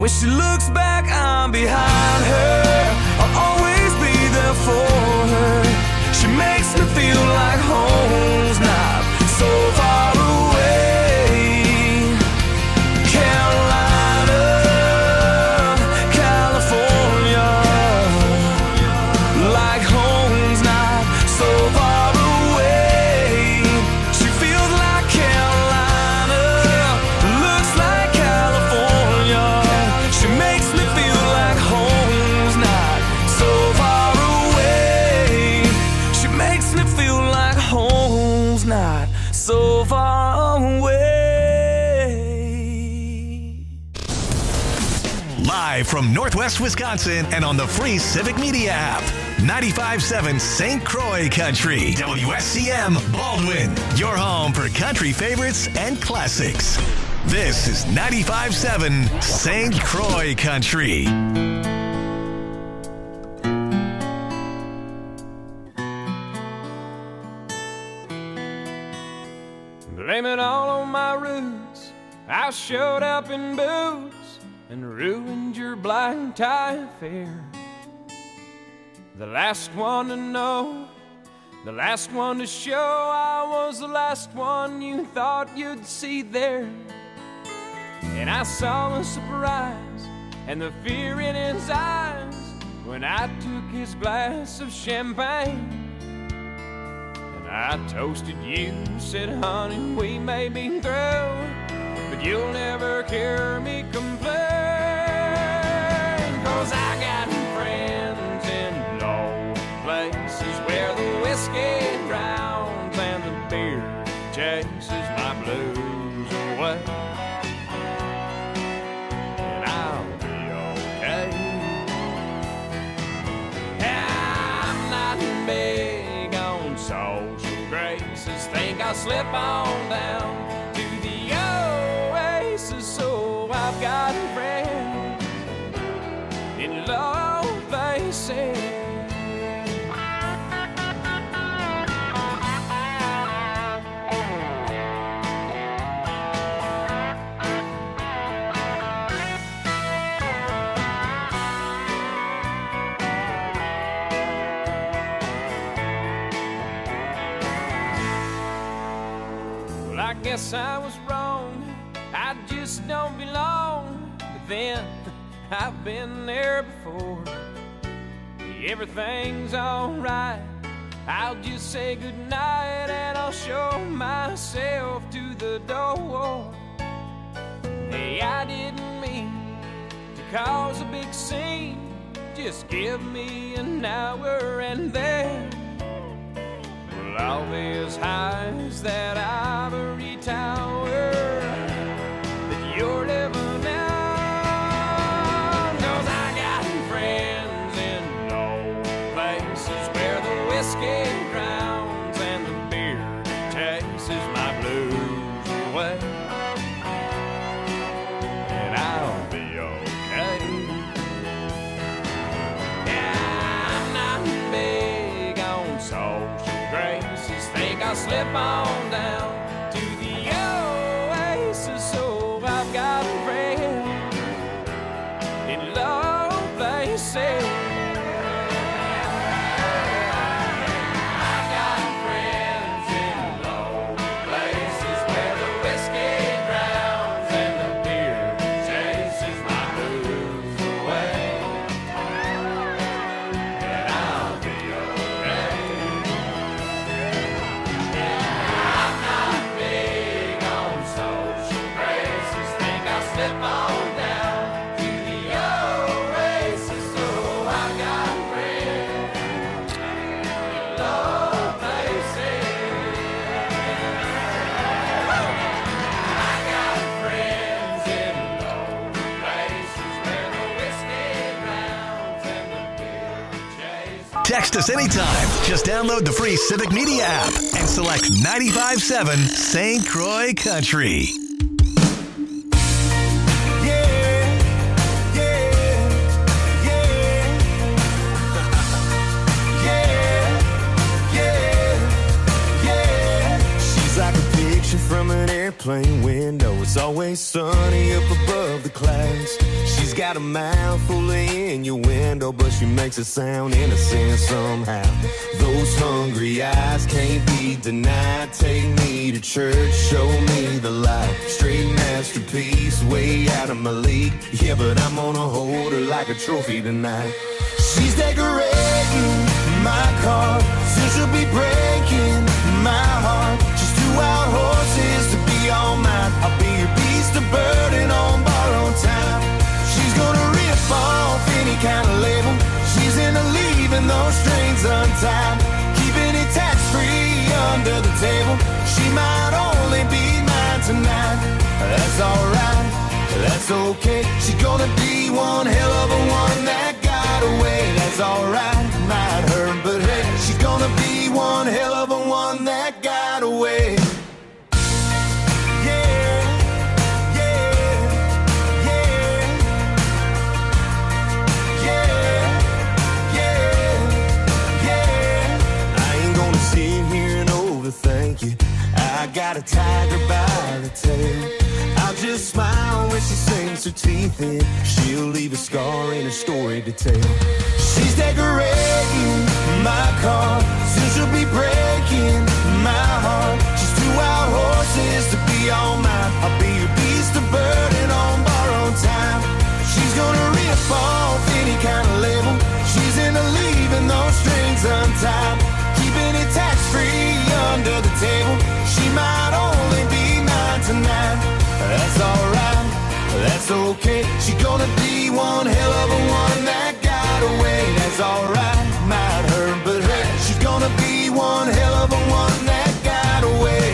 When she looks back, I'm behind her. I'll always be there for her. She makes me feel like home's not so far away. Carolina, California, like home's not so far away. She feels like Carolina, looks like California. She makes me feel like home's not so far away. She makes me feel like home's not so far away. Live from Northwest Wisconsin and on the free Civic Media app. 95.7 St. Croix Country. WSCM Baldwin. Your home for country favorites and classics. This is 95.7 St. Croix Country. Blame it all on my roots. I showed up in boots and ruined your black tie affair. The last one to know, the last one to show. I was the last one you thought you'd see there. And I saw the surprise and the fear in his eyes when I took his glass of champagne. I toasted you, said, honey, we may be through, but you'll never hear me complain. 'Cause I got friends in low places where the whiskey drowns and the beer chases my blues away. And I'll be okay. I'm not big on social graces. Think I'll slip on down to the oasis. So I've got friends in low places. I guess I was wrong, I just don't belong. But then, I've been there before. Everything's alright, I'll just say goodnight and I'll show myself to the door. Hey, I didn't mean to cause a big scene. Just give me an hour and then I'll be as high as that ivory tower that you're living on. 'Cause I got friends in low places where the whiskey drowns and the beer chases my blues away. And I'll be okay. Yeah, I'm not big on social graces. Think I'll slip on down to the oasis. So I've got friends in low places. I've got friends in low places where the whiskey drowns and the beer chases my blues away. And I'll be okay. Slip on down to the oasis. So I've got friends in low places. I got friends in low places where the whiskey drowns and the beer chases. Text us anytime. Just download the free Civic Media app and select 95.7 St. Croix Country. From an airplane window, It's always sunny up above the clouds. She's got a mouth full of innuendo, but she makes it sound innocent somehow. Those hungry eyes can't be denied. Take me to church, show me the light. Straight masterpiece, way out of my league. Yeah, but I'm gonna hold her like a trophy tonight. She's decorating my car, soon she'll be breaking my heart. She's 2 wild horses to be all mine. I'll be your beast of burden on borrowed time. She's gonna rip off any kind of label. She's into leaving those strings untied, keeping it tax-free under the table. She might only be mine tonight. That's alright, that's okay. She's gonna be one hell of a one that got away. That's alright, might hurt, but hey, she's gonna be one hell of a one that got away. Thank you. I got a tiger by the tail. I'll just smile when she sinks her teeth in. She'll leave a scar in her story to tell. She's decorating my car, soon she'll be breaking my heart. She's 2 wild horses to be all mine. I'll be your beast of burden on borrowed time. She's gonna rip off any kind of label. She's into leaving those strings untied, keeping it tax-free under the table. She might only be mine tonight. That's alright, that's okay. She's gonna be one hell of a one that got away. That's alright, might hurt, but hey, she's gonna be one hell of a one that got away.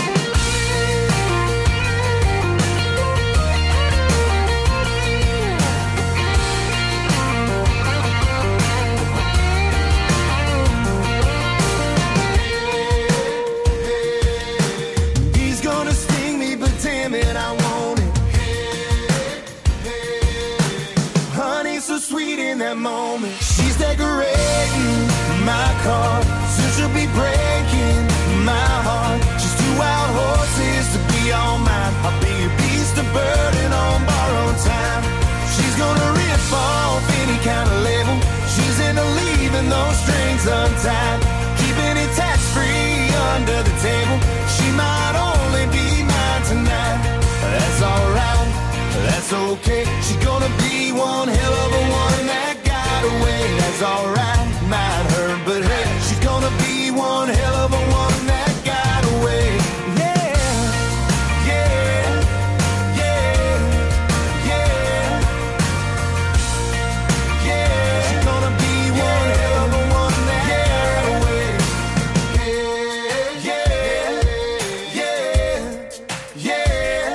Moment. She's decorating my car, soon she'll be breaking my heart. She's 2 wild horses to be all mine. I'll be your beast of burden on borrowed time. She's gonna rip off any kind of label. She's into leaving those strings untied, keeping it tax-free under the table. She might only be mine tonight. That's alright, that's okay. She's gonna be one hell of a one that away. That's alright, might hurt, but hey, she's gonna be one hell of a one that got away. Yeah, yeah, yeah, yeah, yeah. She's gonna be one hell of a one that got away. Yeah, yeah, yeah,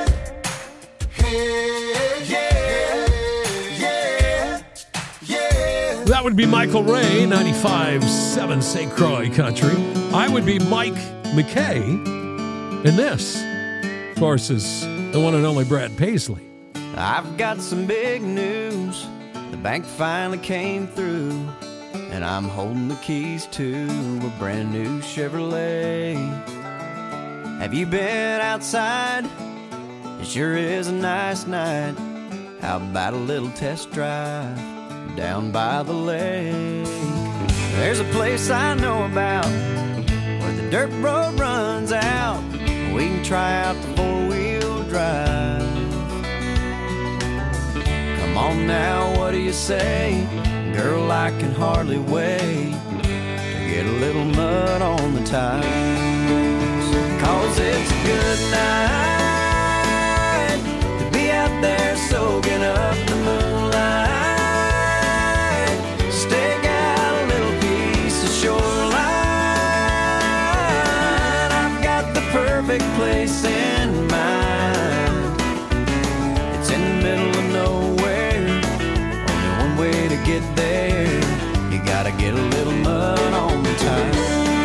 yeah. That would be Michael Ray, 95.7 St. Croix Country. I would be Mike McKay. And this, of course, is the one and only Brad Paisley. I've got some big news. The bank finally came through, and I'm holding the keys to a brand new Chevrolet. Have you been outside? It sure is a nice night. How about a little test drive down by the lake? There's a place I know about where the dirt road runs out. We can try out the 4-wheel drive. Come on now, what do you say? Girl, I can hardly wait to get a little mud on the tires. 'Cause it's a good night to be out there soaking up the moonlight. Stake out a little piece of shoreline. I've got the perfect place in mind. It's in the middle of nowhere, only one way to get there. You gotta get a little mud on the tires.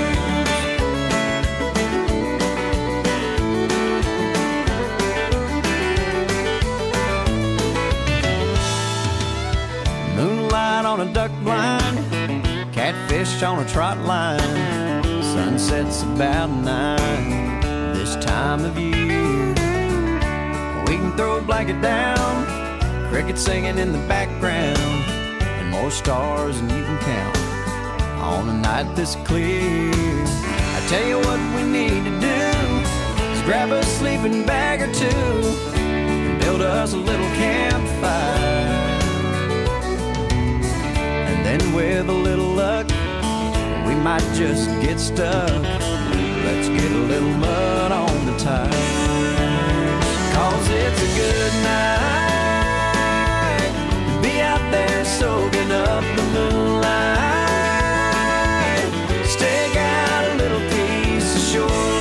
Moonlight on a duck blind, catfish on a trot line. Sunset's about 9 this time of year. can throw a blanket down, crickets singing in the background, and more stars than you can count on a night this clear. I tell you what we need to do is grab a sleeping bag or two and build us a little campfire. And then with a little luck, we might just get stuck. Let's get a little mud on the tires, 'cause it's a good night to be out there soaking up the moonlight. Stake out a little piece of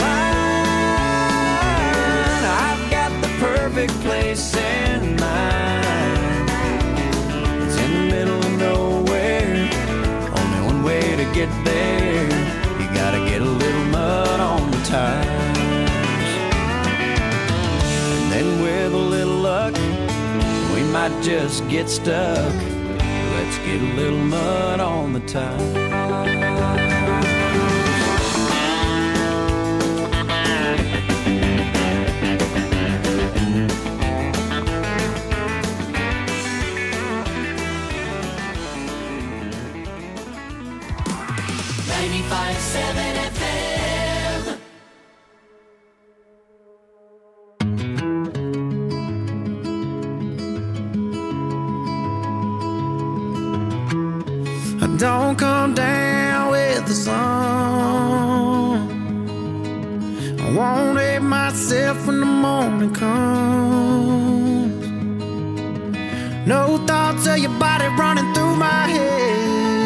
shoreline. I've got the perfect place in mind. It's in the middle of nowhere, only one way to get there. You gotta get a little mud on the tires. And then with a little luck, we might just get stuck. Let's get a little mud on the tires. 95.7 FM. I don't come down with the sun. I won't hate myself when the morning comes. No thoughts of your body running through my head.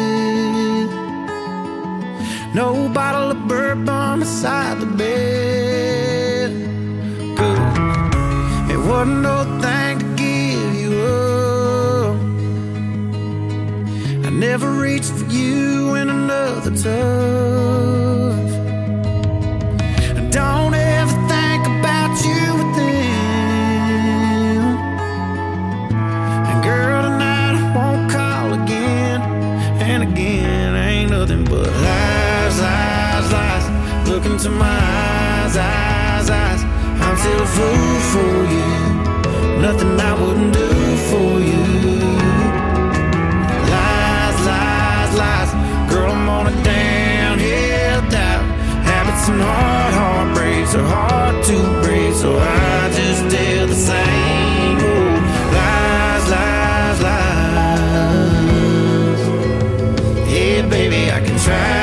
No bottle of bourbon beside the bed. Good. It wasn't no thing to give you up. I never reached for you in another touch. I don't ever think about you with them. And girl, tonight I won't call again. And again, ain't nothing but lies, lies, lies. Look into my eyes, eyes, eyes. I'm still a fool for you. Nothing I wouldn't do for you. Lies, lies, lies. Girl, I'm on a downhill dive. Habits and heartbreaks are hard to break, so I just tell the same. Oh, lies, lies, lies. Yeah, baby, I can try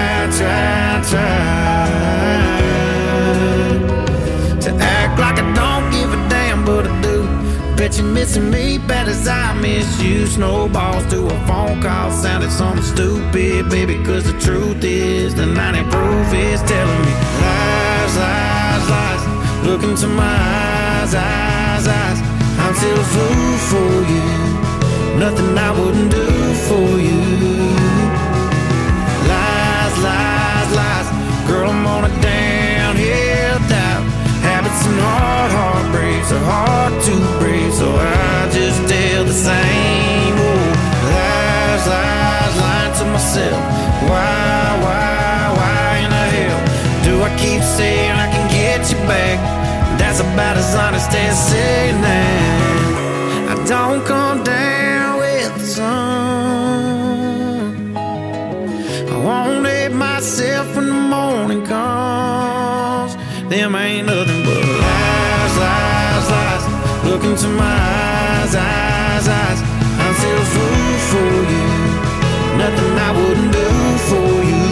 to act like I don't give a damn, but I do. Bet you're missing me bad as I miss you. Snowballs to a phone call sounded something stupid, baby, 'cause the truth is the 90 proof is telling me lies, lies, lies. Look into my eyes, eyes, eyes. I'm still a fool for you. Nothing I wouldn't do for you. Lies, lies, lies. Girl, I'm on a downhill dive. Habits and heartbreaks are hard to break, so I just tell the same. Oh, lies, lies, lying to myself. Why in the hell do I keep saying I can get you back? That's about as honest as saying that. I don't come down with the sun. I won't hate myself when the morning comes. Them ain't nothing but lies, lies, lies. Look into my eyes, eyes, eyes. I'm still a fool for you. Nothing I wouldn't do for you.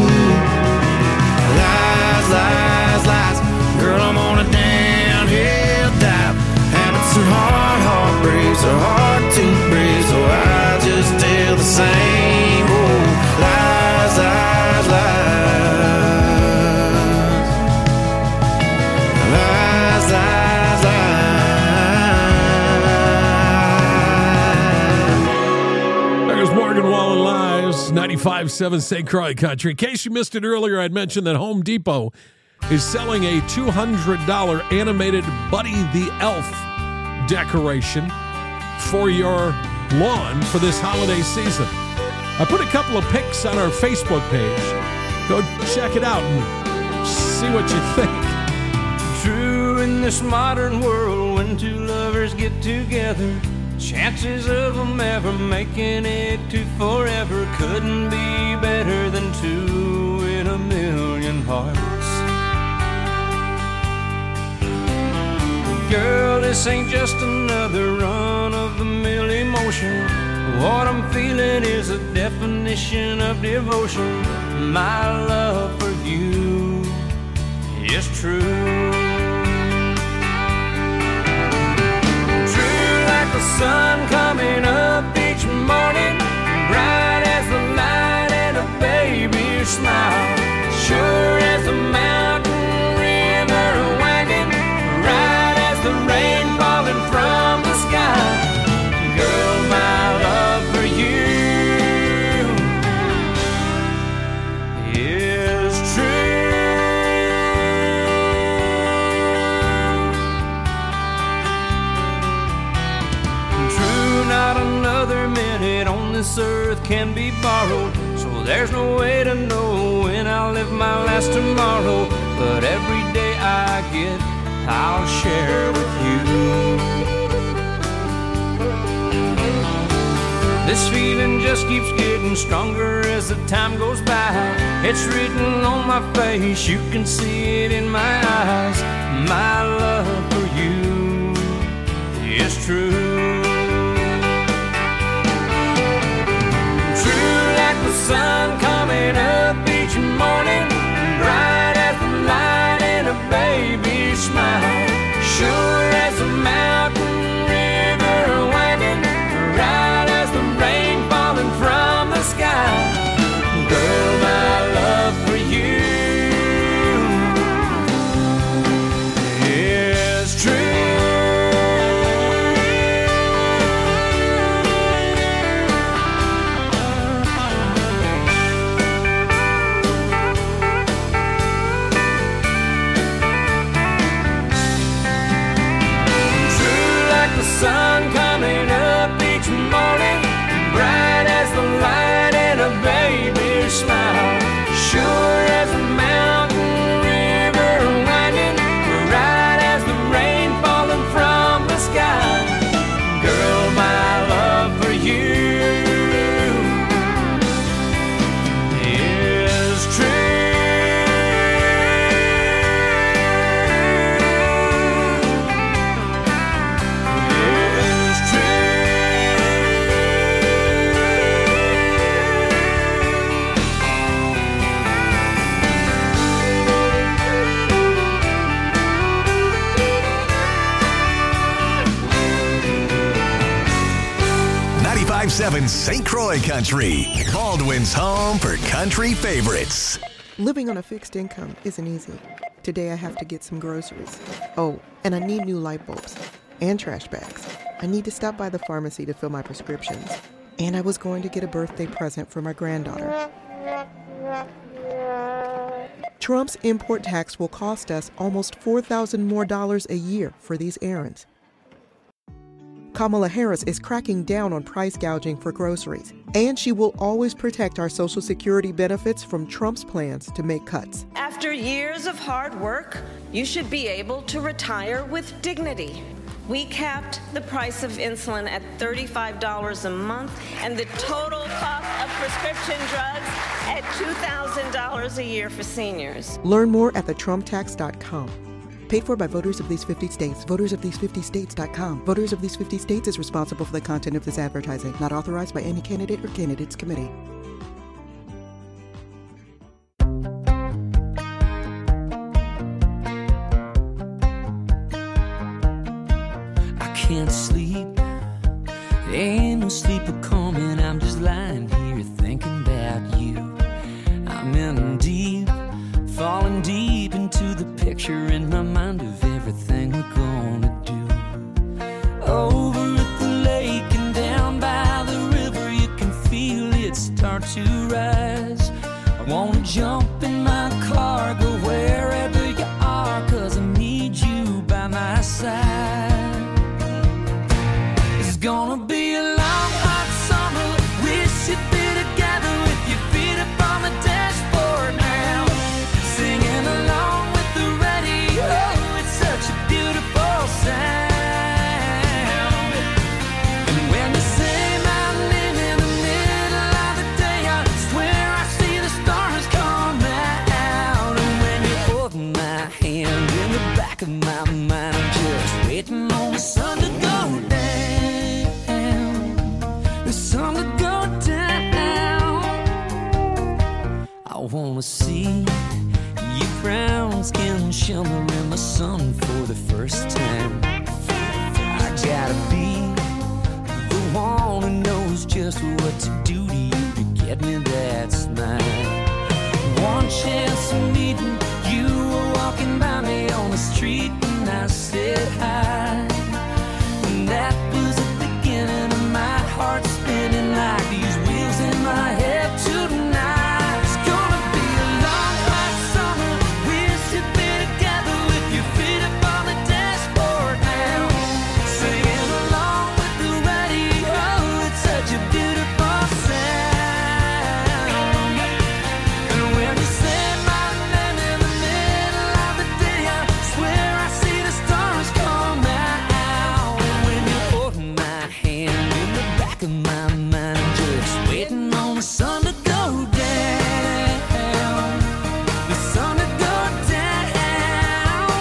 Lies, lies, lies. Girl, I'm on a downhill dive. Habits and heartbreaks are hard to break, so I just tell the same. Oh, lies, lies, lies. Lies, lies, lies. There's Morgan Wallen Lives, 95.7 St. Croix Country. In case you missed it earlier, I'd mentioned that Home Depot is selling a $200 animated Buddy the Elf decoration for your lawn for this holiday season. I put a couple of pics on our Facebook page. Go check it out and see what you think. True in this modern world, when two lovers lovers get together, chances of them ever making it to forever couldn't be better than 2 in a million hearts. Girl, this ain't just another run-of-the-mill emotion. What I'm feeling is a definition of devotion. My love for you is true. True like the sun coming up each morning, bright as the light and a baby's smile, sure as a mountain river winding, right as the rain falling from the sky. Girl, my love for you is true. True, not another minute on this earth can be borrowed, so there's no way to know when I'll live my last tomorrow. But every day I get, I'll share with you. This feeling just keeps getting stronger as the time goes by. It's written on my face, you can see it in my eyes. My love for you is true. True like the sun coming up each morning, bright as the light and a baby's smile, sure as a mountain river winding, right as the rain falling from the sky. Girl, my love for you is true. Sun coming up each morning, bright as the light and a baby's smile, sure as a mountain river winding, right as the rain falling from the sky. Girl, my love for you is true. St. Croix Country, Baldwin's home for country favorites. Living on a fixed income isn't easy. Today I have to get some groceries. Oh, and I need new light bulbs and trash bags. I need to stop by the pharmacy to fill my prescriptions. And I was going to get a birthday present for my granddaughter. Trump's import tax will cost us almost $4,000 more a year for these errands. Kamala Harris is cracking down on price gouging for groceries, and she will always protect our Social Security benefits from Trump's plans to make cuts. After years of hard work, you should be able to retire with dignity. We capped the price of insulin at $35 a month and the total cost of prescription drugs at $2,000 a year for seniors. Learn more at thetrumptax.com. Paid for by voters of these 50 states. Votersofthese50states.com. Voters of these 50 states is responsible for the content of this advertising. Not authorized by any candidate or candidates committee. I can't sleep. Ain't no sleep coming. I'm just lying here thinking about you. I'm in deep, falling deep into the picture in my mind of everything we're gonna do. Over at the lake and down by the river, you can feel it start to rise. I wanna jump in my car, go wherever you are, 'cause I need you by my side. It's gonna be a long, hot summer. Wish you'd be together with your feet up on the dashboard now, singing along with the radio. It's such a beautiful the sun to go down. I wanna see your brown skin shimmer in the sun for the first time. I gotta be the one who knows just what to do to you to get me that smile. One chance of meeting you were walking by me on the street and I said hi. And that was the beginning of my heart spinning like these wheels in my head tonight. It's gonna be a long hot summer. We should be together with your feet up on the dashboard now, singing along with the radio. It's such a beautiful sound. And when you say my name in the middle of the day, I swear I see the stars come out. And when you hold my hand in the back of my mind, I'm just waiting on the sun to go down. The sun to go down.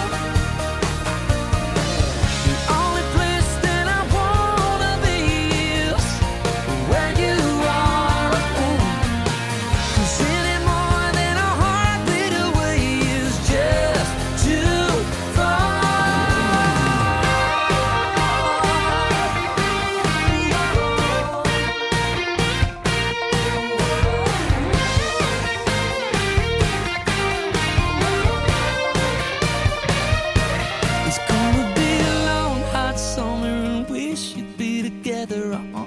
The only place that I wanna be is where you are. 'Cause any more than a heartbeat away is just too far. It's gonna be a long hot summer and we should be together.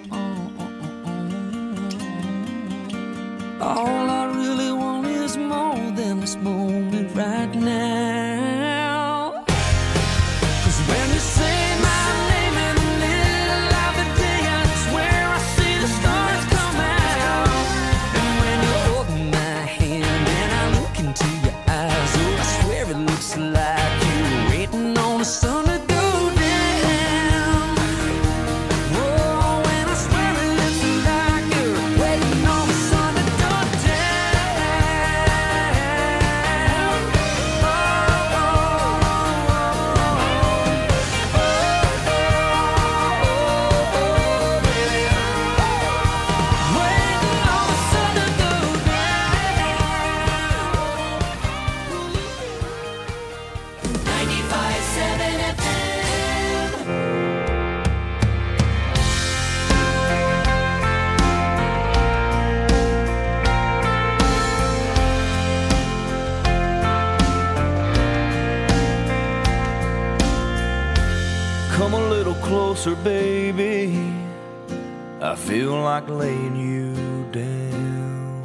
All I really want is more than this moment right now. 'Cause when you say my name in the middle of the day, I swear I see the stars come out. And when you hold my hand and I look into your eyes, oh, I swear it looks like you're waiting on the sun to go down. Oh, and I swear it looks like you're waiting on the sun to go down. Oh, oh, oh, waiting on the sun to go down. 95.7 FM. Come a little closer, baby. I feel like laying you down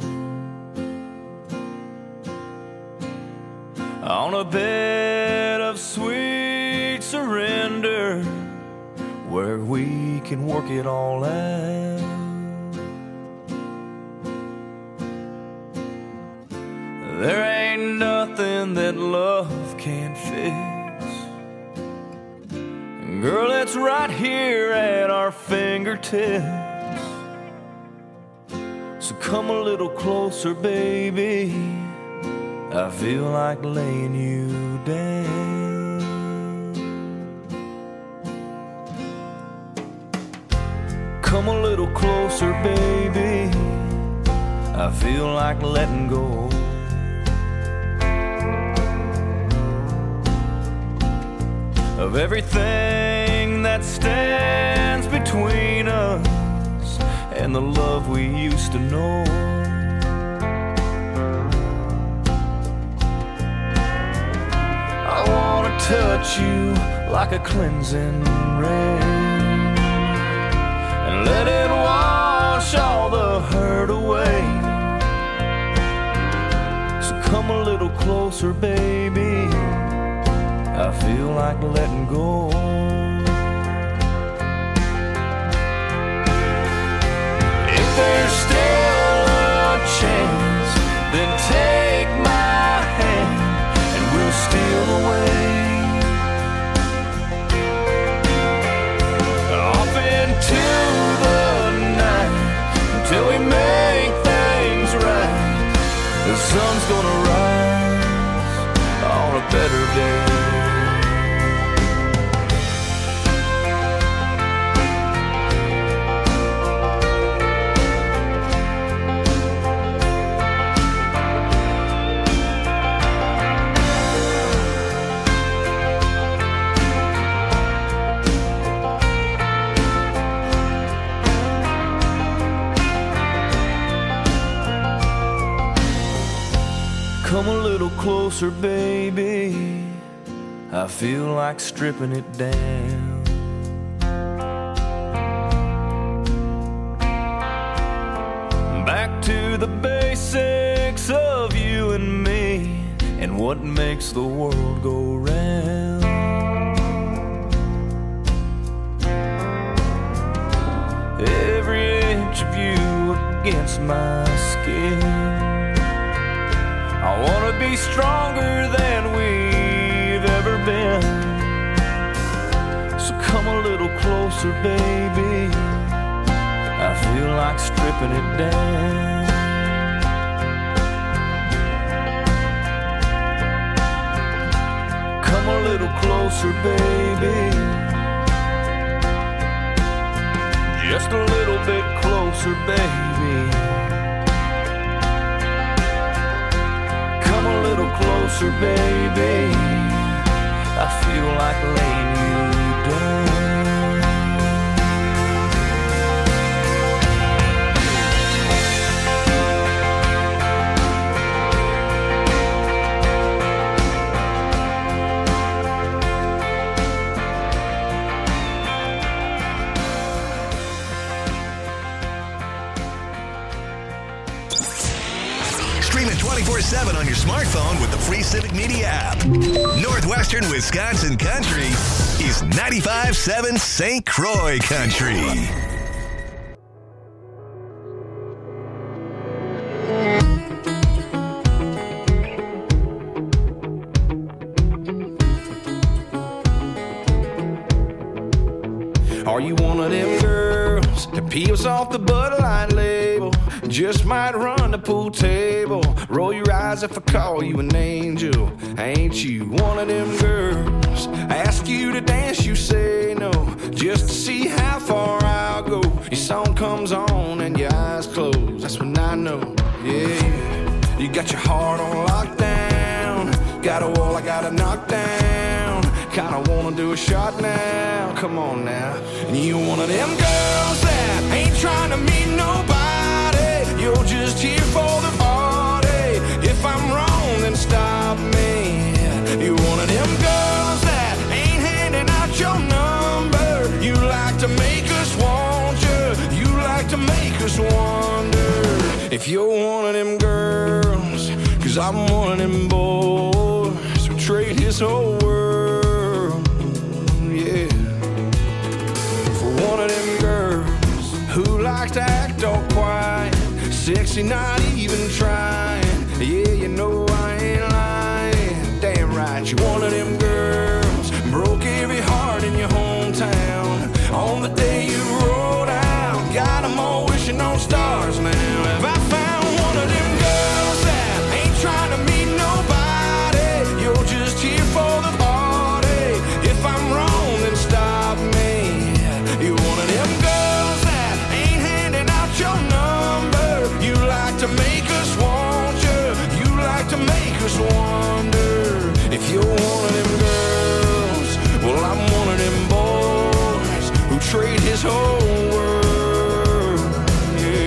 on a bed of sweet surrender where we can work it all out. There ain't nothing that love can't fix. Girl, it's right here at our fingertips. So come a little closer, baby. I feel like laying you down. Come a little closer, baby. I feel like letting go. Of everything that stands between us and the love we used to know. I wanna touch you like a cleansing rain and let it wash all the hurt away. So come a little closer, baby. I feel like letting go. If there's still a chance, then take my hand and we'll steal away off into the night until we make things right. The sun's gonna rise on a better day. Come a little closer, baby. I feel like stripping it down. Back to the basics of you and me and what makes the world go round. Every inch of you against my skin. I wanna be stronger than we've ever been. So come a little closer, baby. I feel like stripping it down. Come a little closer, baby. Just a little bit closer, baby. Come a little closer, baby. I feel like laying you down. Stream it 24/7 on your smartphone with the free Civic Media app. Northwestern Wisconsin Country is 95.7 St. Croix Country. Are you one of them girls that peels off the Bud Light label? Just might run the pool table. Roll your eyes if I call you an angel. Ain't you one of them girls? Ask you to dance, you say no. Just to see how far I'll go. Your song comes on and your eyes close. That's when I know, yeah. You got your heart on lockdown. Got a wall I gotta knock down. Kinda wanna do a shot now. Come on now. And you one of them girls that ain't trying to meet nobody. You're just here for the party. If I'm wrong, then stop me. You one of them girls that ain't handing out your number. You like to make us want you. You like to make us wonder if you're one of them girls. 'Cause I'm one of them boys who trade his whole world, yeah, for one of them girls who likes to act all quiet, sexy, not even trying. Yeah, you know I ain't lying. Damn right, you one of them girls broke every heart in your hometown. On the day you rolled out, got them all wishing on stars now. Have I found one of them girls that ain't trying to meet nobody? You're just here for the party. If I'm wrong, then stop me. You're one of them girls that ain't handing out your number. You like to make us want you. You like to make us wonder if you're one of them girls. Well, I'm one of them boys who trade his whole world, yeah,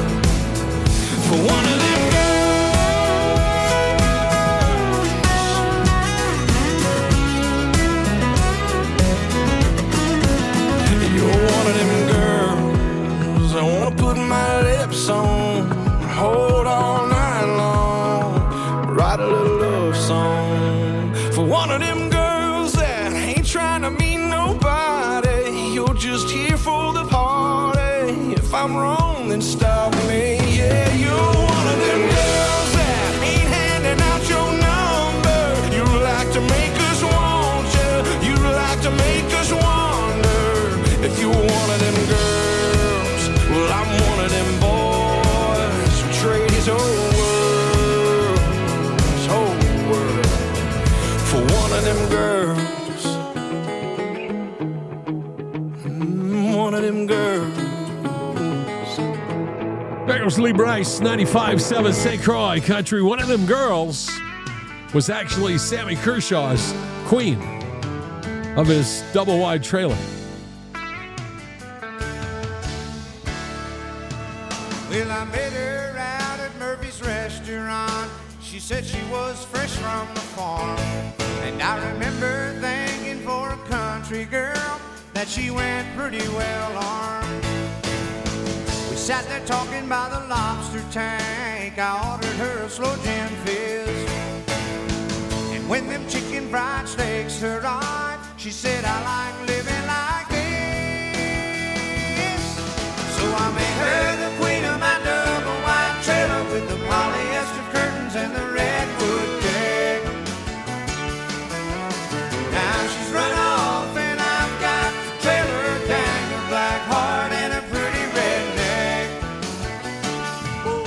for one of them girls. You're one of them girls I wanna put my lips on, hold all night long, write a little love song for one of them girls that ain't trying to meet nobody. You're just here for the party. If I'm wrong, then stop me. Yeah, you're one of them girls that ain't handing out your number. You like to make us want you. You like to make us wonder if you're one of them girls. Well, I'm one of them boys who trade his whole world for one of them girls. One of them girls. There was Lee Bryce, 95.7 St. Croix Country. One of them girls was actually Sammy Kershaw's queen of his double-wide trailer. Well, I met her out at Murphy's restaurant. She said she was fresh from the farm. And I remember thinking for a country girl that she went pretty well armed. We sat there talking by the lobster tank. I ordered her a slow gin fizz. And when them chicken fried steaks arrived, she said, I like living like this. So I made her the queen of my double wide trailer with the polyester curtains and the redwood deck. Now she's run off and I've got the trailer dangler, black heart and a pretty redneck. Woo.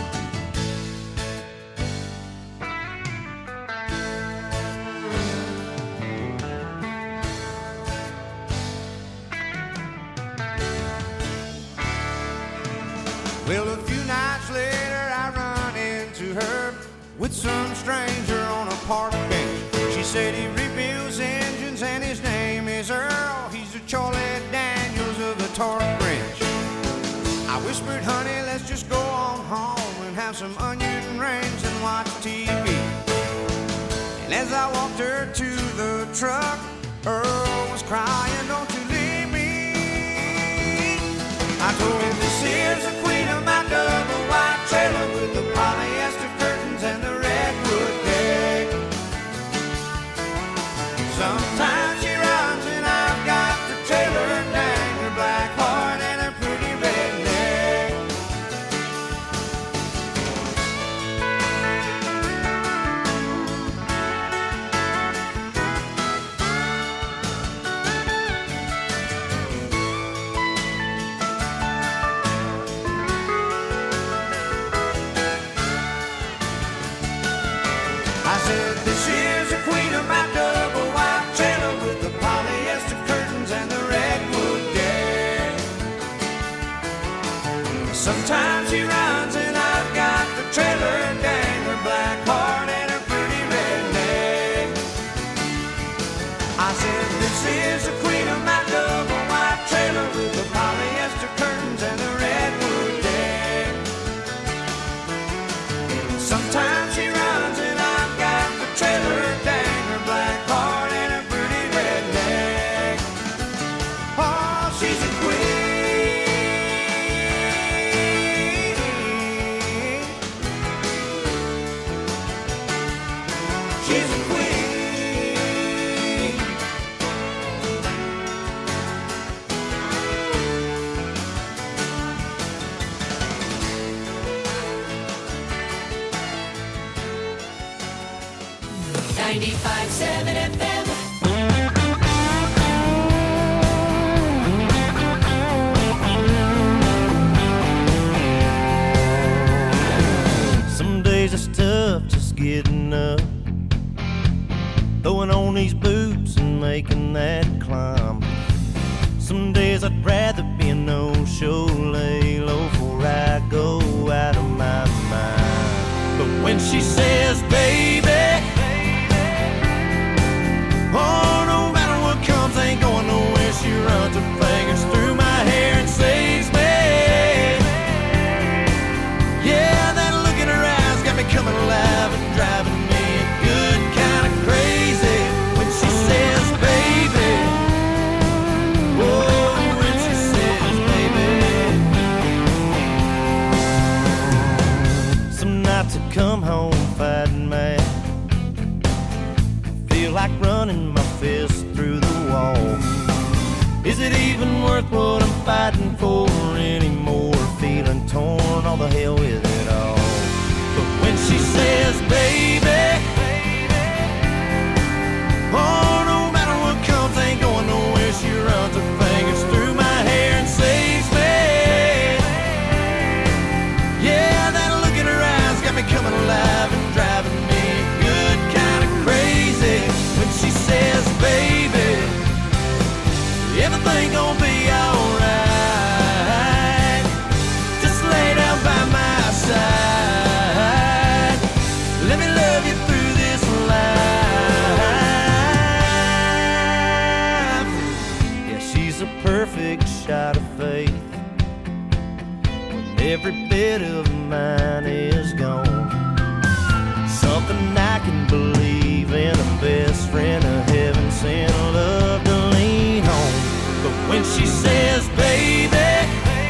Well, a few nights later I run into her with some stranger on a park bench. She said he rebuilds engines and his name is Earl. He's the Charlie Daniels of the torque wrench. I whispered, honey, let's just go on home and have some onion rings and watch TV. And as I walked her to the truck, Earl was crying, don't you leave me. I told him, this here's the queen of my double wide trailer with the polyester curtains and the redwood deck. Sometimes she runs and I've got the trailer dangler, black heart and a pretty redneck. I said, this is the queen of my double wide trailer with the polyester curtains and the redwood deck. Sometimes she runs and I've got the trailer dangler, black heart and a pretty redneck. I said, this is the queen of my double wide trailer with the polyester curtains and the redwood deck. Sometimes she runs and I've got the trailer dangler, black heart and a pretty redneck. Oh, she's a queen. She's a queen. 95.7 FM. Some days it's tough just getting up, throwing on these boots and making that climb. Some days I'd rather be a no-show, lay low before I go out of my mind. But when she says, baby, oh, no matter what comes, ain't going nowhere. She runs her fingers through my hair and saves me. Yeah, that look in her eyes got me coming alive and driving me good kind of crazy. When she says, baby, oh, when she says, baby. Some nights I come home fighting mad, feel like running my fist through the wall. Is it even worth what I'm fighting for anymore? Feeling torn, all the hell with it all. But when she says, baby, oh, no matter what comes, ain't going nowhere. She runs her fingers through my hair and saves me. Yeah, that look in her eyes got me coming alive and driving me good kind of crazy. When she says, baby, everything gonna be alright. Just lay down by my side. Let me love you through this life. Yeah, she's a perfect shot of faith when every bit of mine is gone. nothing I can believe in. A best friend of heaven sent love to lean on. But when she says, baby,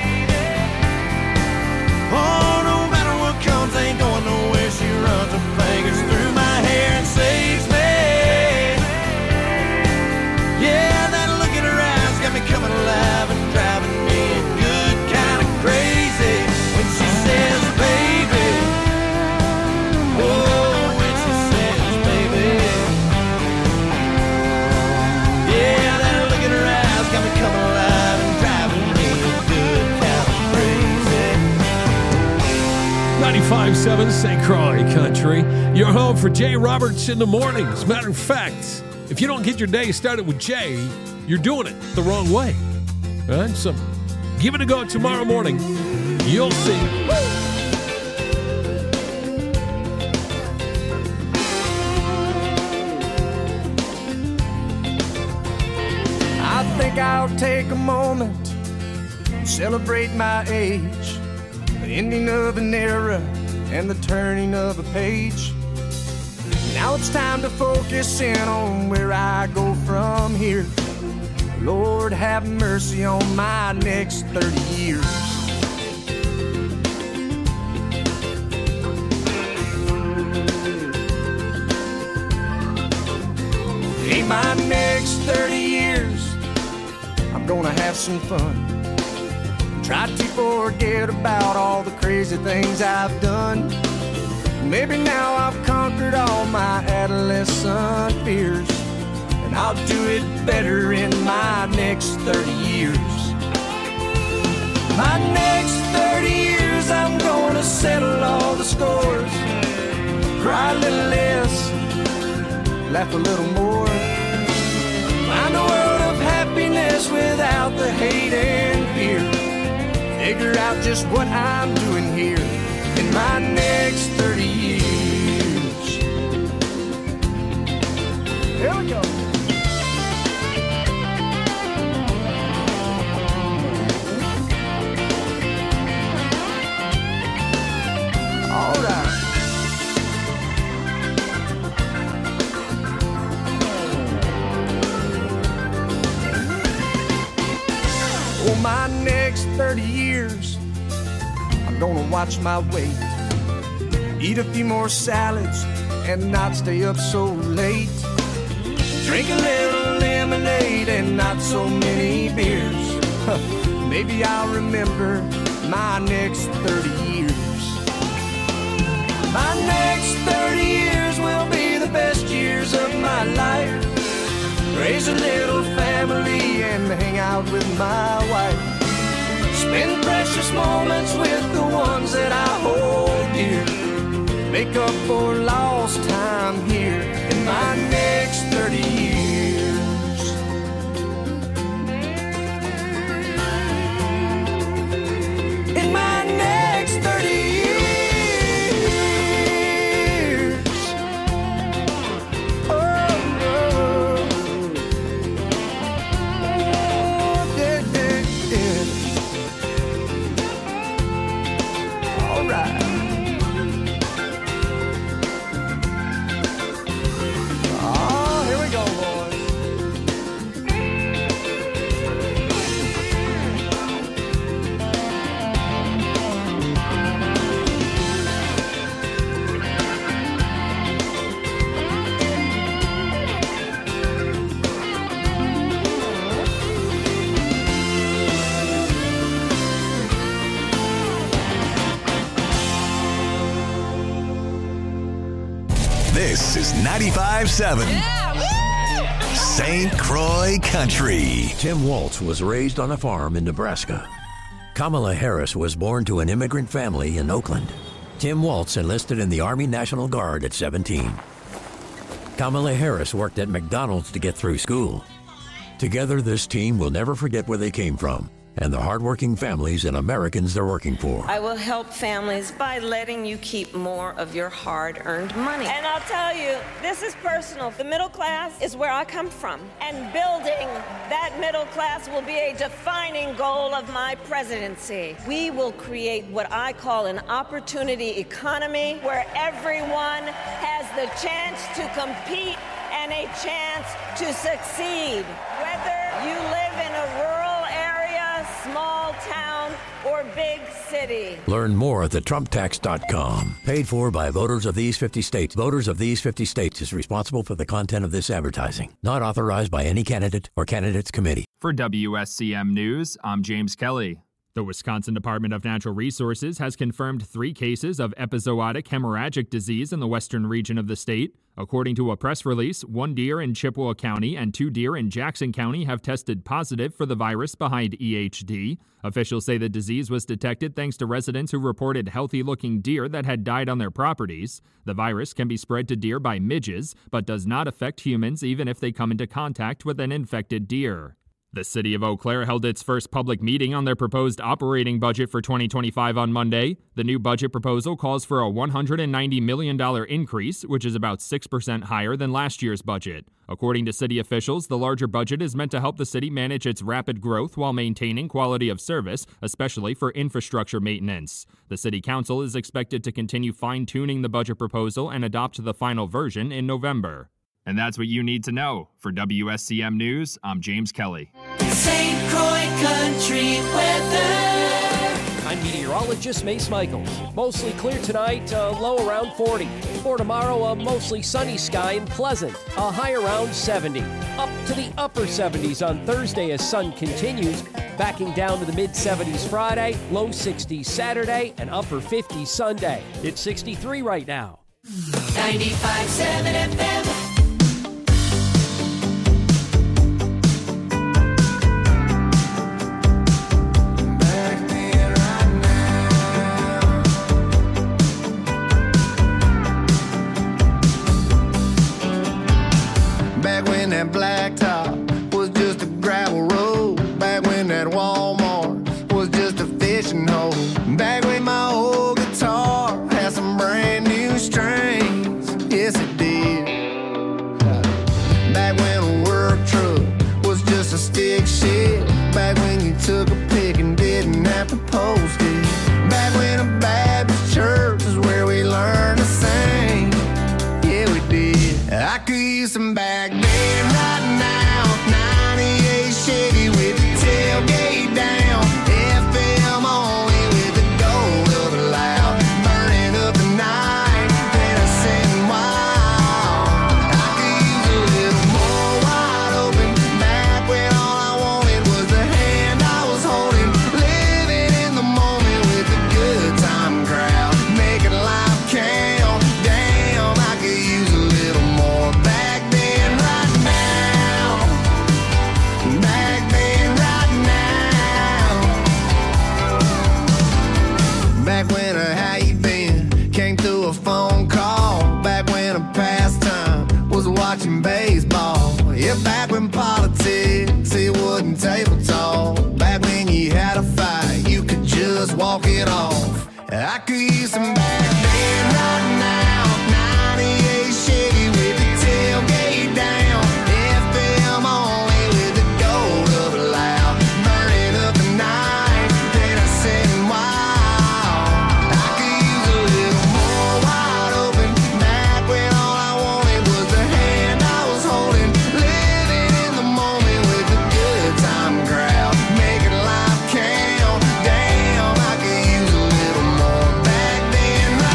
oh, no matter what comes, ain't going nowhere. She runs her fingers through my hair and saves me. Yeah, that look in her eyes got me coming alive and driving me good, kind of crazy. When she says, baby, oh, when she says, baby, yeah, that look in her eyes got me coming alive and driving me good, kind of crazy. 95.7 St. Croix Country. Your home for Jay Roberts in the mornings. Matter of fact, if you don't get your day started with Jay, you're doing it the wrong way. All right? So give it a go tomorrow morning. You'll see. I think I'll take a moment and celebrate my age, the ending of an era and the turning of a page. Now it's time to focus in on where I go from here. Lord, have mercy on my next 30 years. In my next 30 years, I'm gonna have some fun. Try to forget about all the crazy things I've done. Maybe now I've conquered all my adolescent fears, and I'll do it better in my next 30 years. My next 30 years, I'm gonna settle all the scores. Cry a little less, laugh a little more. Find a world of happiness without the hate and fear. Figure out just what I'm doing here in my next 30 years. Here we go. All right. Oh, my next 30 years, I'm gonna watch my weight, eat a few more salads and not stay up so late, drink a little lemonade and not so many beers. Maybe I'll remember my next 30 years. My next 30 years will be the best years of my life. Raise a little family and hang out with my wife. Spend precious moments with the ones that I hold dear. Make up for lost time here in my next 30 years. In my next 30 years. Oh, oh. Yeah, yeah, yeah. All right. Oh, here we go, boys. This is 95.7 St. Croix Country. Tim Waltz was raised on a farm in Nebraska. Kamala Harris was born to an immigrant family in Oakland. Tim Waltz enlisted in the Army National Guard at 17. Kamala Harris worked at McDonald's to get through school. Together, this team will never forget where they came from. and the hardworking families and Americans they're working for. I will help families by letting you keep more of your hard-earned money. And I'll tell you, this is personal. The middle class is where I come from, and building that middle class will be a defining goal of my presidency. We will create what I call an opportunity economy where everyone has the chance to compete and a chance to succeed. Whether you live in a rural area, small town, or big city. Learn more at thetrumptax.com. Paid for by voters of these 50 states. Voters of these 50 states is responsible for the content of this advertising. Not authorized by any candidate or candidates committee. For WSCM News, I'm James Kelly. The Wisconsin Department of Natural Resources has confirmed 3 cases of epizootic hemorrhagic disease in the western region of the state. According to a press release, 1 deer in Chippewa County and 2 deer in Jackson County have tested positive for the virus behind EHD. Officials say the disease was detected thanks to residents who reported healthy-looking deer that had died on their properties. The virus can be spread to deer by midges, but does not affect humans even if they come into contact with an infected deer. The city of Eau Claire held its first public meeting on their proposed operating budget for 2025 on Monday. The new budget proposal calls for a $190 million increase, which is about 6% higher than last year's budget. According to city officials, the larger budget is meant to help the city manage its rapid growth while maintaining quality of service, especially for infrastructure maintenance. The city council is expected to continue fine-tuning the budget proposal and adopt the final version in November. And that's what you need to know. For WSCM News, I'm James Kelly. St. Croix Country Weather. I'm meteorologist Mace Michaels. Mostly clear tonight, low around 40. For tomorrow, a mostly sunny sky and pleasant, a high around 70. Up to the upper 70s on Thursday as sun continues, backing down to the mid-70s Friday, low 60s Saturday, and upper 50s Sunday. It's 63 right now. 95.7 FM. That blacktop was just a gravel road. Back when that Walmart was just a fishing hole. Back when my old guitar had some brand new strings. Yes, it did. Back when a work truck was just a stick shift. Back when you took a pick and didn't have to post it. Back when a Baptist church was where we learned to sing. Yeah, we did. I could use some back then. Right now, 98 Chevy with the tailgate down, FM only with the gold of the loud, burning up the night, dancing wild. I could use a little more wide open, back when all I wanted was the hand I was holding, living in the moment with the good time crowd, making life count. Damn, I could use a little more back then, right now. Back then, right now. Back when a how you been came through a phone call. Back when a pastime was watching baseball. Yeah, back when politics, it wasn't table talk. Back when you had a fight, you could just walk it off. I could use some back then, right now. 98 Chevy with the tailgate down, FM only with the gold of the loud, burning up the night, dancing wild. I could use a little more wide open, back when all I wanted was the hand I was holding, living in the moment with the good time crowd, making life count. Damn, I could use a little more back then, right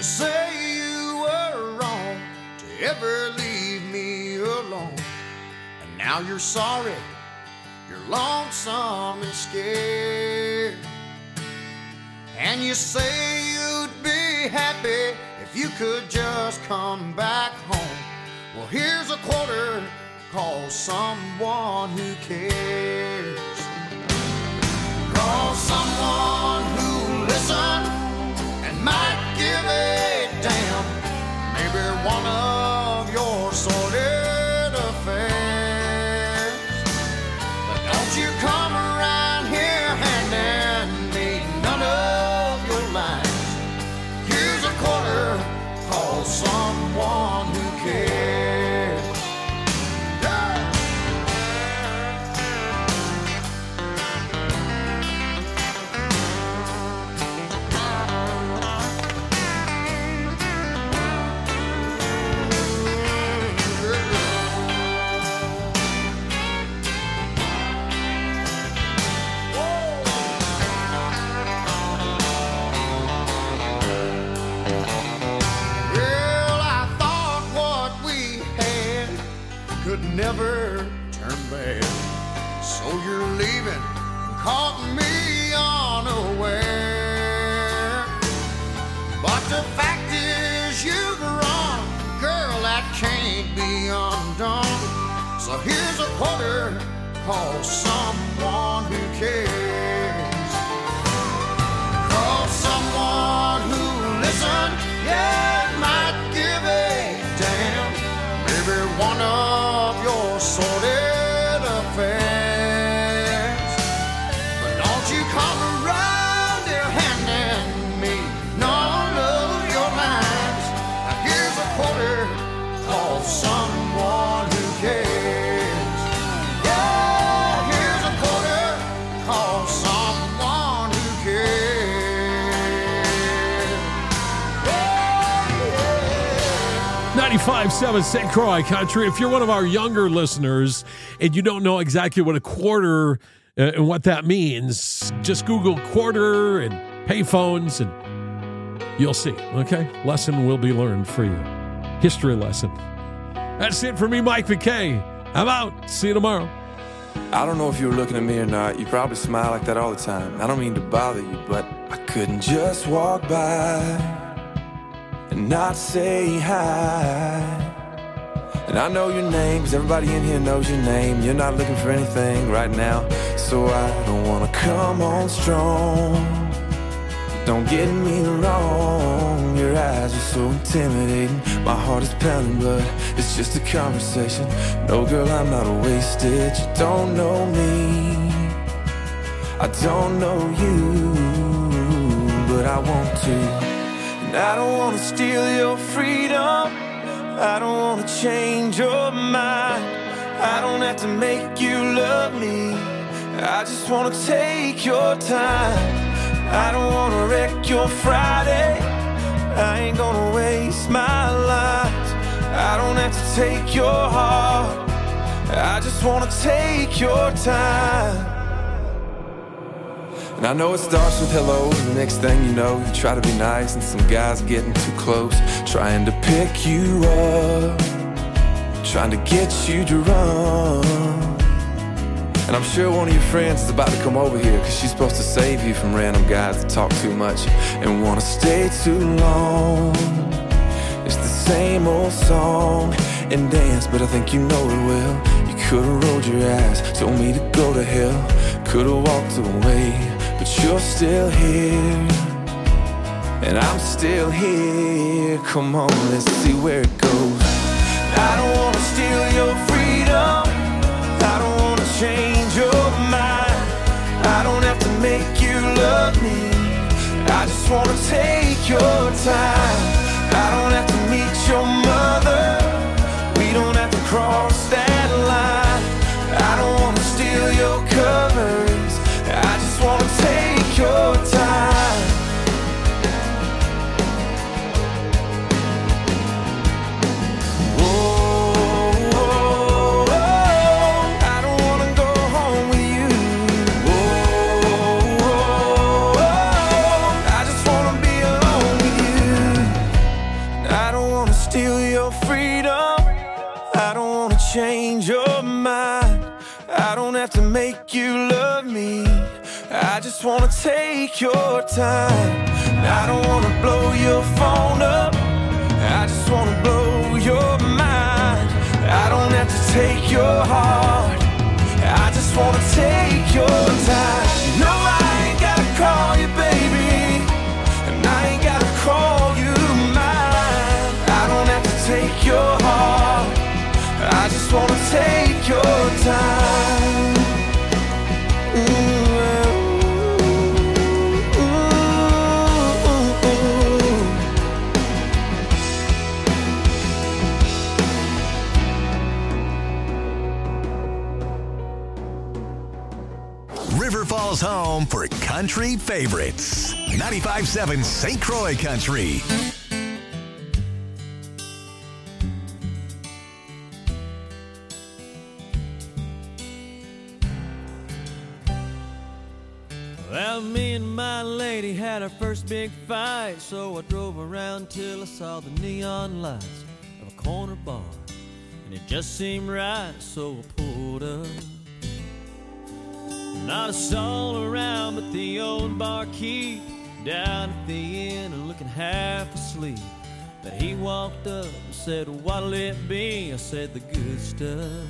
say you were wrong to ever leave me alone. And now you're sorry, you're lonesome and scared. And you say you'd be happy if you could just come back home. Well, here's a quarter, call someone who cares. Call someone who'll listen and might give a damn. Maybe one of your sordid affairs. But don't you come around here handing me none of your lines. Here's a quarter, call someone who cares. Never turn back. So you're leaving and caught me unaware. But the fact is you've run, girl, that can't be undone. So here's a quarter, call someone who cares. Call someone who'll listen, yeah, might give a damn. Maybe one of your sordid affairs. But don't you come around here handing me none of your lines. Now here's a quarter, call someone who cares. Yeah, here's a quarter, call someone who cares. 95.7 St. Croix Country. If you're one of our younger listeners and you don't know exactly what a quarter and what that means, just Google quarter and payphones and you'll see, okay? Lesson will be learned for you. History lesson. That's it for me, Mike McKay. I'm out. See you tomorrow. I don't know if you were looking at me or not. You probably smile like that all the time. I don't mean to bother you, but I couldn't just walk by and not say hi. And I know your name, because everybody in here knows your name. You're not looking for anything right now, so I don't want to come on strong. Don't get me wrong, your eyes are so intimidating. My heart is pounding, but it's just a conversation. No, girl, I'm not wasted. You don't know me, I don't know you, but I want to. And I don't want to steal your freedom, I don't want to change your mind. I don't have to make you love me, I just want to take your time. I don't want to wreck your Friday, I ain't gonna waste my life. I don't have to take your heart, I just want to take your time. And I know it starts with hello, and the next thing you know, you try to be nice, and some guy's getting too close, trying to pick you up, trying to get you to run. And I'm sure one of your friends is about to come over here, cause she's supposed to save you from random guys that talk too much and wanna stay too long. It's the same old song and dance, but I think you know it well. You could've rolled your eyes, told me to go to hell, could've walked away, but you're still here, and I'm still here. Come on, let's see where it goes. I don't wanna steal your freedom, I don't wanna change your mind. I don't have to make you love me, I just wanna take your time. I don't have to meet your mother, we don't have to cross that line. I don't wanna steal your covers, I just wanna take your time. you love me. I just wanna take your time. I don't wanna blow your phone up, I just wanna blow your mind. I don't have to take your heart, I just wanna take your time. No, I ain't gotta call you baby, and I ain't gotta call you mine. I don't have to take your heart, I just wanna take your time. River Falls home for country favorites. 95.7 St. Croix Country. Well, me and my lady had our first big fight, so I drove around till I saw the neon lights of a corner bar, and it just seemed right, so I pulled up. Not a soul around but the old barkeep down at the inn and looking half asleep. But he walked up and said, "What'll it be?" I said, "The good stuff."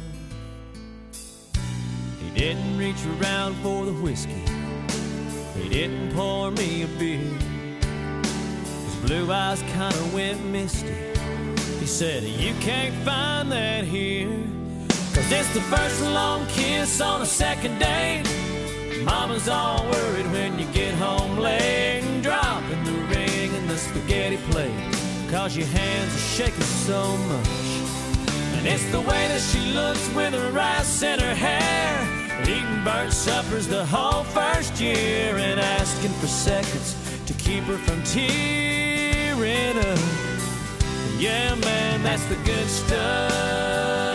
He didn't reach around for the whiskey, he didn't pour me a beer. His blue eyes kinda went misty. He said, "You can't find that here, 'cause it's the first long kiss on a second date. Mama's all worried when you get home late, and dropping the ring in the spaghetti plate, 'cause your hands are shaking so much. And it's the way that she looks with her rice in her hair, eating burnt suppers the whole first year, and asking for seconds to keep her from tearing up. Yeah, man, that's the good stuff."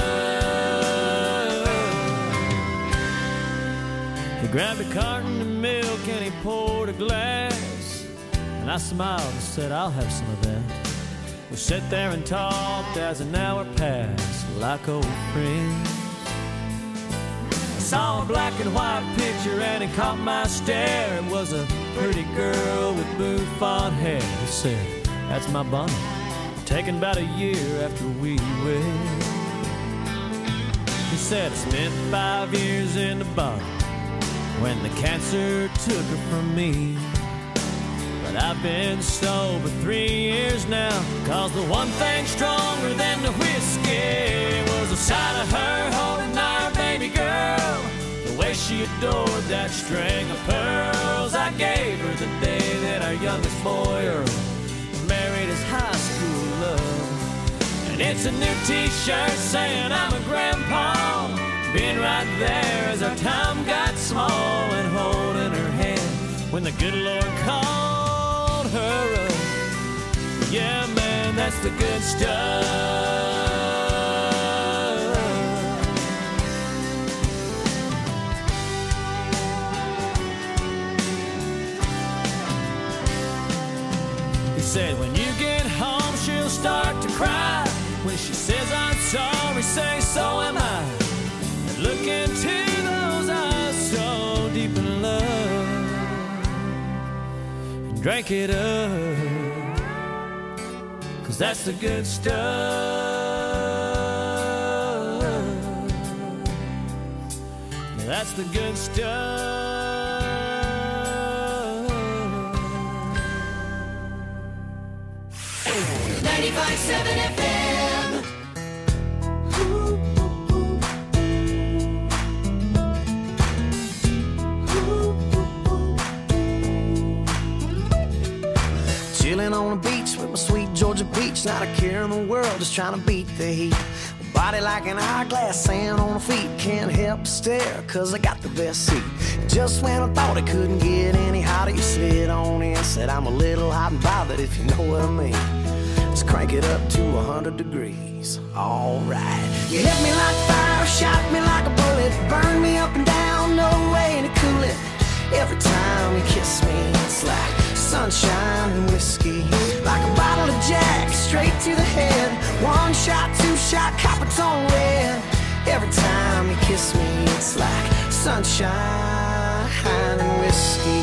He grabbed a carton of milk and he poured a glass, and I smiled and said, "I'll have some of that." We sat there and talked as an hour passed like old friends. I saw a black and white picture and it caught my stare. It was a pretty girl with bouffant hair. He said, "That's my Bonnie, taken about a year after we wed." He said, "I spent 5 years in the bottom when the cancer took her from me. But I've been sober 3 years now, 'cause the one thing stronger than the whiskey was the sight of her holding our baby girl, the way she adored that string of pearls I gave her the day that our youngest boy, Earl, married his high school love. And it's a new t-shirt saying I'm a grandpa, being right there as our time got small, and holding her hand when the good Lord called her up. Yeah, man, that's the good stuff. He said, "When you get home, she'll start to cry. When she says I'm sorry, say so am I. Look into those eyes so deep in love, and drink it up, 'cause that's the good stuff. That's the good stuff." 95.7 FM. Chilling on the beach with my sweet Georgia peach, not a care in the world, just trying to beat the heat. Body like an hourglass, sand on the feet, can't help but stare, 'cause I got the best seat. Just when I thought it couldn't get any hotter, you slid on in, said I'm a little hot and bothered, if you know what I mean. Let's crank it up to 100 degrees, alright. You hit me like fire, shot me like a bullet, burned me up and down, no way to cool it. Every time you kiss me, it's like sunshine and whiskey, like a bottle of Jack, straight to the head. One shot, two shot, copper tone red. Every time you kiss me, it's like sunshine and whiskey.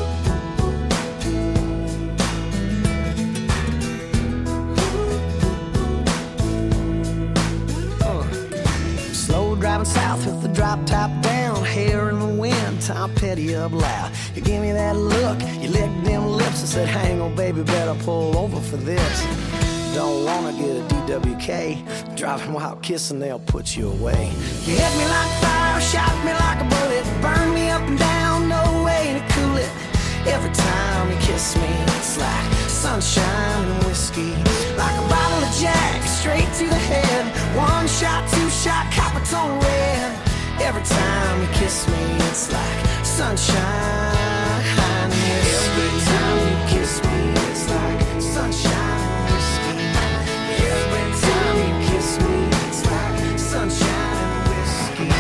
Slow driving south with the drop top down, hair in the wind, Tom Petty up loud. You give me that look, you licked them lips and said, hang on baby, better pull over for this. Don't wanna get a DWK, driving while kissing, they'll put you away. You hit me like fire, shot me like a bullet, burn me up and down, no way to cool it. Every time you kiss me, it's like sunshine and whiskey. Like a bottle of Jack, straight to the head. One shot, two shot, copper tone red. Every time you kiss me, it's like sunshine and whiskey. Every time you kiss me, it's like sunshine and whiskey. Every time you kiss me, it's like sunshine and whiskey.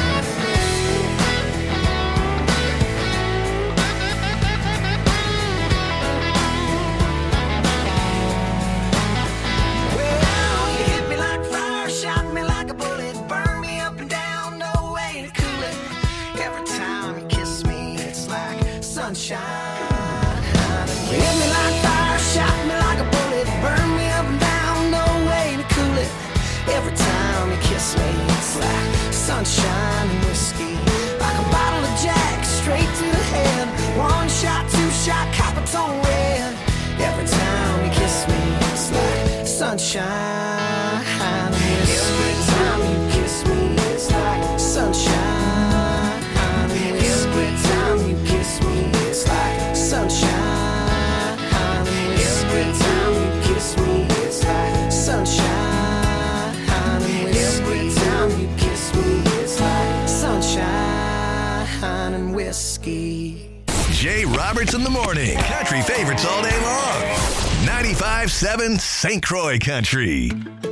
Well, you hit me like fire, shot me like a bullet, burn me up and down, no way to cool it. Every time you kiss me, it's like sunshine. You hit me like fire, shot me like a bullet, burn me up and down, no way to cool it. Every time you kiss me, it's like sunshine and whiskey. Like a bottle of Jack, straight to the head. One shot, two shot, copper tone red. Every time you kiss me, it's like sunshine and whiskey. Every time you kiss me, it's like sunshine and whiskey. Every time you kiss me, it's like sunshine and whiskey. Every time you kiss me, it's like sunshine and whiskey. Every time you kiss me, it's like sunshine and whiskey. Jay Roberts in the morning. Country favorites all day long. 95.7 St. Croix Country.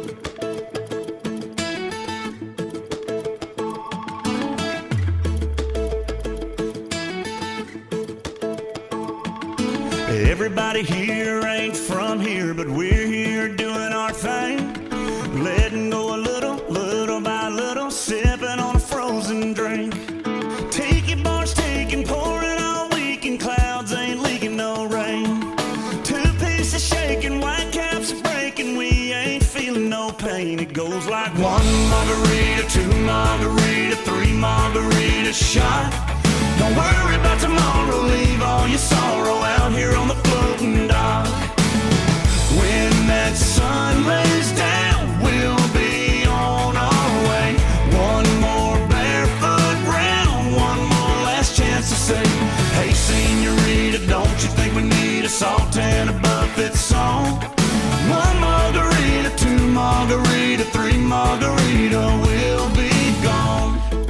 Everybody here ain't from here, but we're here doing our thing. Letting go a little, little by little, sipping on a frozen drink. Tiki bars taking, pouring all weekend, clouds ain't leaking no rain. Two pieces shaking, white caps are breaking, we ain't feeling no pain. It goes like one margarita, two margarita, three margarita shot. Don't worry about tomorrow, leave all your sorrow out here on the floating dock. When that sun lays down, we'll be on our way. One more barefoot round, one more last chance to say, hey senorita, don't you think we need a salt and a buffet song? One margarita, two margarita, three margarita, we'll be gone.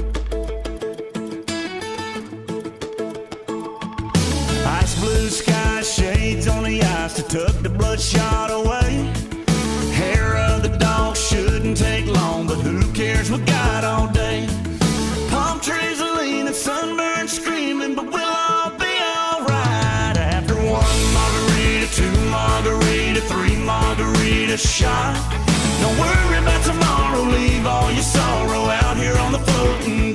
Ice blue sky, shades on the ice to tuck the bloodshot away. Hair of the dog shouldn't take long, but who cares, we got all day. Palm trees are leaning, sunburned screaming, but we'll all be alright. After one margarita, two margarita, three margarita shot. Don't worry about tomorrow, leave all your sorrow out here on the floating